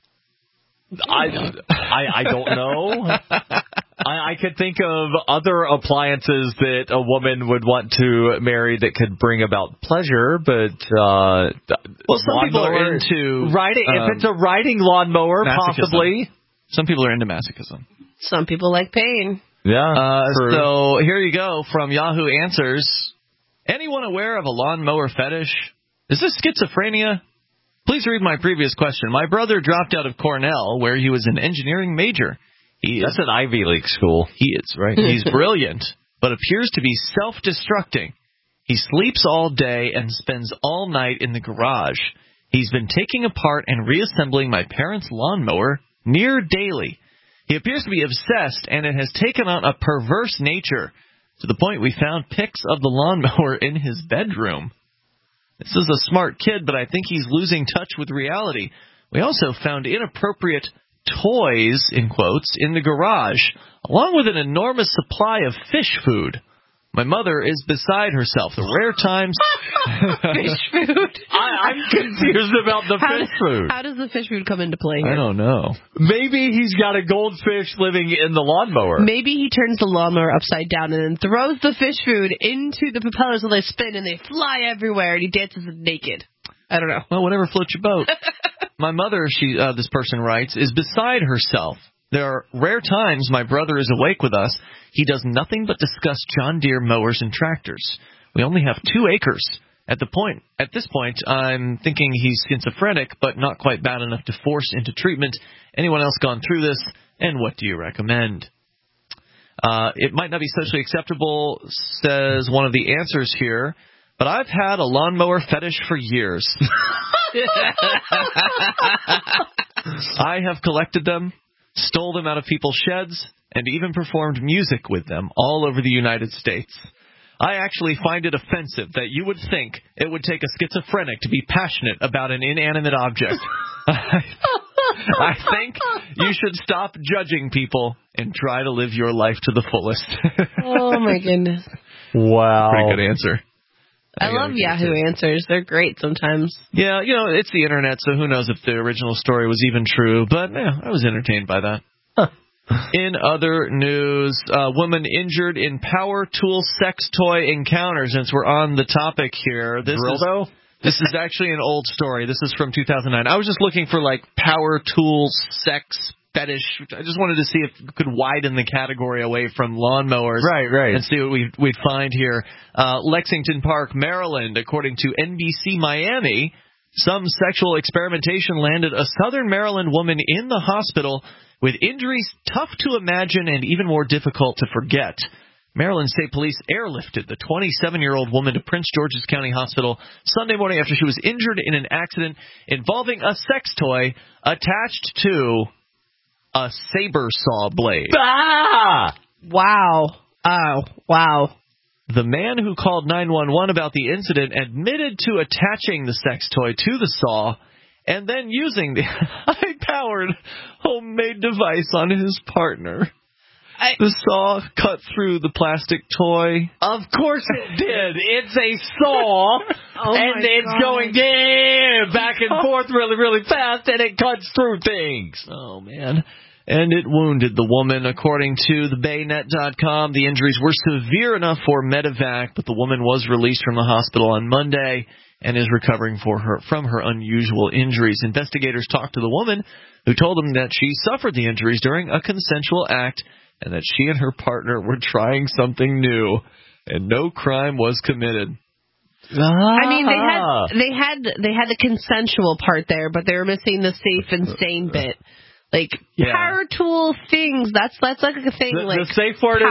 I don't know. I could think of other appliances that a woman would want to marry that could bring about pleasure, but some people are into riding. If it's a riding lawnmower, possibly. Some people are into masochism. Some people like pain. Yeah. So here you go from Yahoo Answers. Anyone aware of a lawnmower fetish? Is this schizophrenia? Please read my previous question. My brother dropped out of Cornell, where he was an engineering major. That's an Ivy League school. He is, right? He's brilliant, but appears to be self-destructing. He sleeps all day and spends all night in the garage. He's been taking apart and reassembling my parents' lawnmower near daily. He appears to be obsessed, and it has taken on a perverse nature, to the point we found pics of the lawnmower in his bedroom. This is a smart kid, but I think he's losing touch with reality. We also found inappropriate toys, in quotes, in the garage, along with an enormous supply of fish food. My mother is beside herself. The rare times... Fish food? I'm confused about the fish food. How does the fish food come into play here? I don't know. Maybe he's got a goldfish living in the lawnmower. Maybe he turns the lawnmower upside down and then throws the fish food into the propellers while they spin and they fly everywhere and he dances naked. I don't know. Well, whatever floats your boat. My mother, this person writes, is beside herself. There are rare times my brother is awake with us. He does nothing but discuss John Deere mowers and tractors. We only have 2 acres. At this point, I'm thinking he's schizophrenic, but not quite bad enough to force into treatment. Anyone else gone through this? And what do you recommend? It might not be socially acceptable, says one of the answers here, but I've had a lawnmower fetish for years. I have collected them, stole them out of people's sheds, and even performed music with them all over the United States. I actually find it offensive that you would think it would take a schizophrenic to be passionate about an inanimate object. I think you should stop judging people and try to live your life to the fullest. Oh, my goodness. Wow. Pretty good answer. I love Yahoo Answers. They're great sometimes. Yeah, it's the internet, so who knows if the original story was even true. But, I was entertained by that. Huh. In other news, a woman injured in power tool sex toy encounter. Since we're on the topic here, this is actually an old story. This is from 2009. I was just looking for, power tool sex fetish. I just wanted to see if we could widen the category away from lawnmowers. Right. And see what we'd find here. Lexington Park, Maryland, according to NBC Miami, some sexual experimentation landed a Southern Maryland woman in the hospital with injuries tough to imagine and even more difficult to forget. Maryland State Police airlifted the 27-year-old woman to Prince George's County Hospital Sunday morning after she was injured in an accident involving a sex toy attached to a saber saw blade. Ah! Wow. Oh, wow. The man who called 911 about the incident admitted to attaching the sex toy to the saw and then using the high-powered homemade device on his partner. The saw cut through the plastic toy. Of course it did. It's a saw, and it's going back and forth really, really fast, and it cuts through things. Oh, man. And it wounded the woman. According to thebaynet.com, the injuries were severe enough for medevac, but the woman was released from the hospital on Monday and is recovering from her unusual injuries. Investigators talked to the woman, who told them that she suffered the injuries during a consensual act and that she and her partner were trying something new, and no crime was committed. I mean, they had the consensual part there, but they were missing the safe and sane bit. Power tool things, that's like a thing. The safe word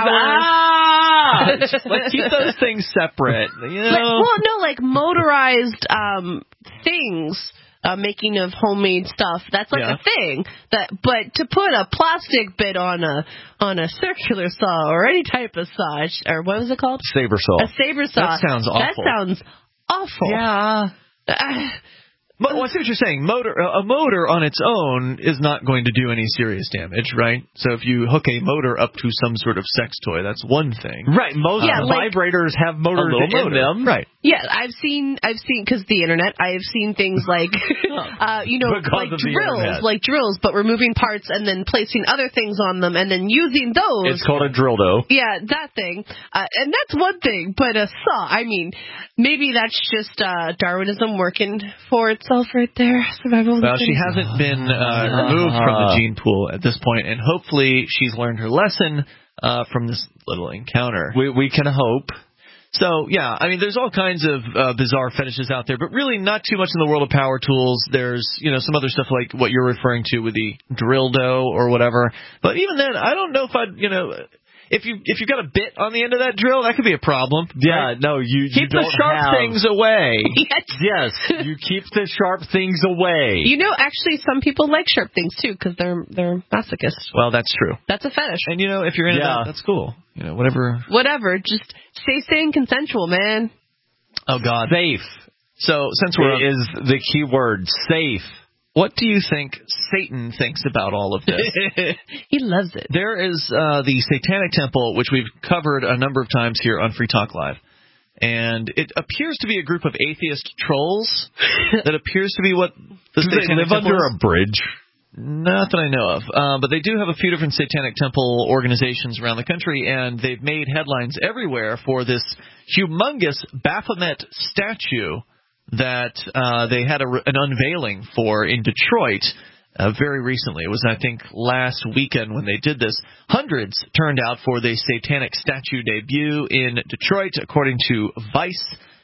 is keep those things separate. Motorized things, making of homemade stuff. That's a thing. But to put a plastic bit on a circular saw or any type of saw, or what was it called? Saber saw. A saber saw. That sounds awful. That sounds awful. Yeah. But I see what you're saying. A motor on its own is not going to do any serious damage, right? So if you hook a motor up to some sort of sex toy, that's one thing. Right. Most vibrators have motors in them. Right. Yeah, I've seen because the internet. I've seen things like drills, but removing parts and then placing other things on them and then using those. It's called a dildo. Yeah, that thing. And that's one thing. But a saw, I mean, maybe that's just Darwinism working for itself right there. Survival of the fittest. She hasn't been removed from the gene pool at this point, and hopefully she's learned her lesson from this little encounter. We can hope. So, yeah, I mean, there's all kinds of bizarre fetishes out there, but really not too much in the world of power tools. There's, some other stuff like what you're referring to with the dildo or whatever. But even then, I don't know if I'd, if you've got a bit on the end of that drill, that could be a problem. Yeah, right? No, you keep don't the sharp things away. Yes, you keep the sharp things away. Actually, some people like sharp things too because they're masochists. Well, that's true. That's a fetish. And if you're into that, that's cool. Whatever. Just stay sane, consensual, man. Oh God, safe. So since we're is the key word, safe. what do you think Satan thinks about all of this? He loves it. There is the Satanic Temple, which we've covered a number of times here on Free Talk Live. And it appears to be a group of atheist trolls. That appears to be what the Satanic Temple is. Do they live under a bridge? Not that I know of. But they do have a few different Satanic Temple organizations around the country, and they've made headlines everywhere for this humongous Baphomet statue that they had an unveiling for in Detroit very recently. It was, I think, last weekend when they did this. Hundreds turned out for the Satanic statue debut in Detroit, according to Vice,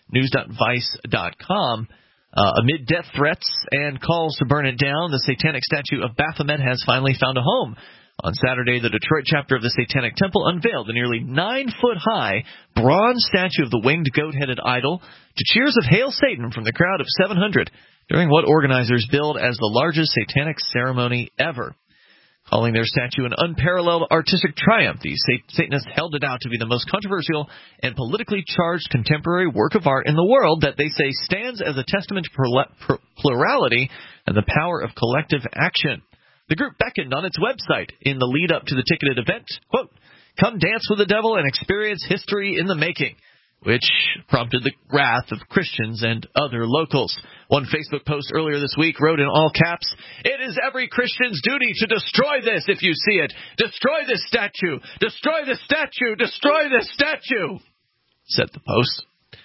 news.vice.com. Amid death threats and calls to burn it down, the Satanic statue of Baphomet has finally found a home. On Saturday, the Detroit chapter of the Satanic Temple unveiled the nearly 9-foot-high bronze statue of the winged goat-headed idol to cheers of Hail Satan from the crowd of 700 during what organizers billed as the largest satanic ceremony ever. Calling their statue an unparalleled artistic triumph, the Satanists held it out to be the most controversial and politically charged contemporary work of art in the world that they say stands as a testament to plurality and the power of collective action. The group beckoned on its website in the lead-up to the ticketed event, quote, "Come dance with the devil and experience history in the making," which prompted the wrath of Christians and other locals. One Facebook post earlier this week wrote in all caps, "It is every Christian's duty to destroy this if you see it. Destroy this statue! Destroy this statue! Destroy this statue!" said the post.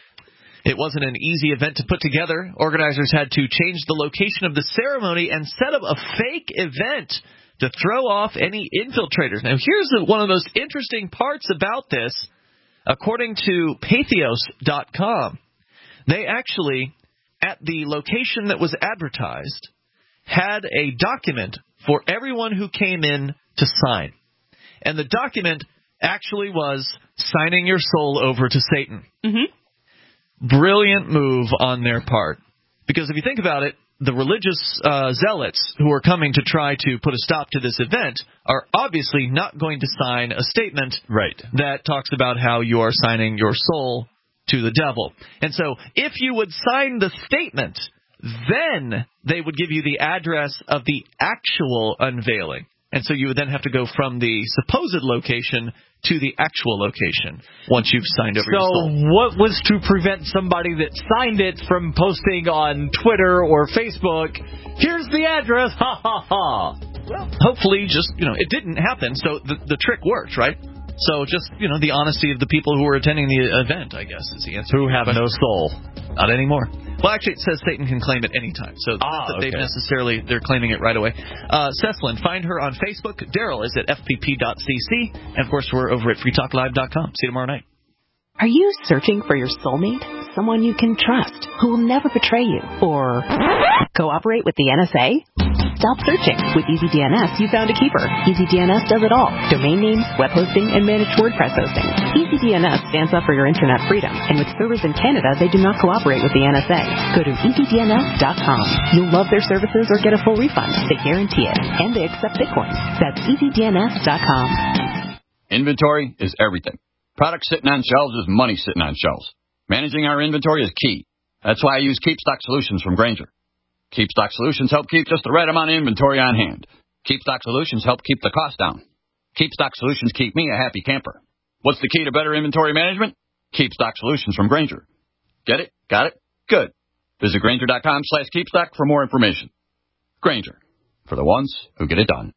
It wasn't an easy event to put together. Organizers had to change the location of the ceremony and set up a fake event to throw off any infiltrators. Now, here's one of the most interesting parts about this. According to Pathos.com, they actually, at the location that was advertised, had a document for everyone who came in to sign. And the document actually was signing your soul over to Satan. Mm-hmm. Brilliant move on their part. Because if you think about it, the religious zealots who are coming to try to put a stop to this event are obviously not going to sign a statement that talks about how you are signing your soul to the devil. And so if you would sign the statement, then they would give you the address of the actual unveiling. And so you would then have to go from the supposed location to the actual location once you've signed over your soul. So what was to prevent somebody that signed it from posting on Twitter or Facebook, "Here's the address, ha ha ha"? Well, hopefully just, it didn't happen, so the trick worked, right? So just, the honesty of the people who were attending the event, I guess, is the answer. Who have no soul. Not anymore. Well, actually, it says Satan can claim it any time. So they're claiming it right away. Cecilyn, find her on Facebook. Daryl is at fpp.cc. And, of course, we're over at freetalklive.com. See you tomorrow night. Are you searching for your soulmate? Someone you can trust, who will never betray you, or cooperate with the NSA? Stop searching. With EasyDNS, you found a keeper. EasyDNS does it all. Domain names, web hosting, and managed WordPress hosting. EasyDNS stands up for your internet freedom, and with servers in Canada, they do not cooperate with the NSA. Go to EasyDNS.com. You'll love their services or get a full refund. They guarantee it. And they accept Bitcoin. That's EasyDNS.com. Inventory is everything. Product sitting on shelves is money sitting on shelves. Managing our inventory is key. That's why I use KeepStock Solutions from Grainger. KeepStock Solutions help keep just the right amount of inventory on hand. KeepStock Solutions help keep the cost down. KeepStock Solutions keep me a happy camper. What's the key to better inventory management? KeepStock Solutions from Grainger. Get it? Got it? Good. Visit Grainger.com/KeepStock for more information. Grainger, for the ones who get it done.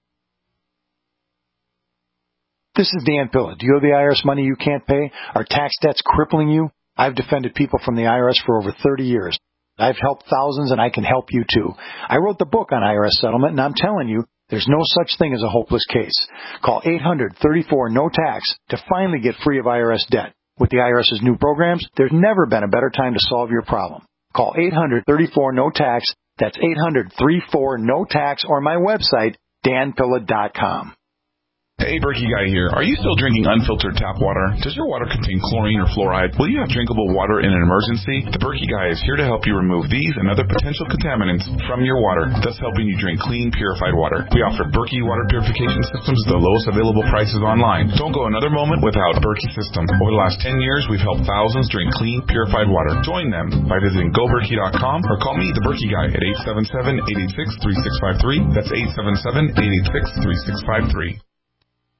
This is Dan Pilla. Do you owe the IRS money you can't pay? Are tax debts crippling you? I've defended people from the IRS for over 30 years. I've helped thousands, and I can help you too. I wrote the book on IRS settlement, and I'm telling you, there's no such thing as a hopeless case. Call 800-34-NO-TAX to finally get free of IRS debt. With the IRS's new programs, there's never been a better time to solve your problem. Call 800-34-NO-TAX. That's 800-34-NO-TAX, or my website, danpilla.com. Hey, Berkey Guy here. Are you still drinking unfiltered tap water? Does your water contain chlorine or fluoride? Will you have drinkable water in an emergency? The Berkey Guy is here to help you remove these and other potential contaminants from your water, thus helping you drink clean, purified water. We offer Berkey water purification systems at the lowest available prices online. Don't go another moment without a Berkey system. Over the last 10 years, we've helped thousands drink clean, purified water. Join them by visiting GoBerkey.com or call me, the Berkey Guy, at 877-886-3653. That's 877-886-3653.